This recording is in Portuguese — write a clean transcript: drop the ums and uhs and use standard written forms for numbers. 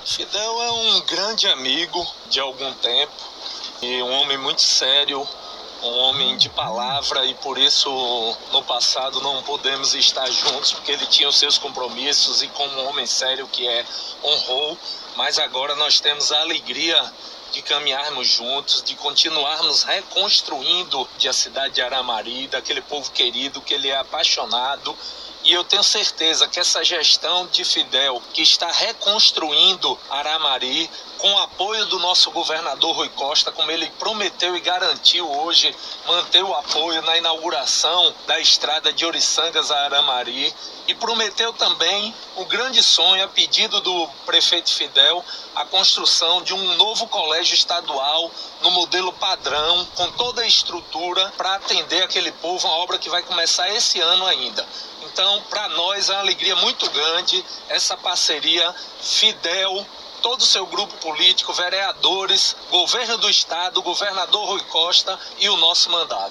Fidel é um grande amigo de algum tempo e um homem muito sério, um homem de palavra, e por isso no passado não podemos estar juntos porque ele tinha os seus compromissos e como um homem sério que é, honrou, mas agora nós temos a alegria de caminharmos juntos, de continuarmos reconstruindo a cidade de Aramari, daquele povo querido que ele é apaixonado. E eu tenho certeza que essa gestão de Fidel, que está reconstruindo Aramari, com o apoio do nosso governador Rui Costa, como ele prometeu e garantiu hoje, manter o apoio na inauguração da estrada de Oriçangas a Aramari, e prometeu também o grande sonho, a pedido do prefeito Fidel, a construção de um novo colégio estadual no modelo padrão, com toda a estrutura para atender aquele povo, uma obra que vai começar esse ano ainda. Então, para nós é uma alegria muito grande essa parceria Fidel, todo o seu grupo político, vereadores, governo do estado, governador Rui Costa e o nosso mandato.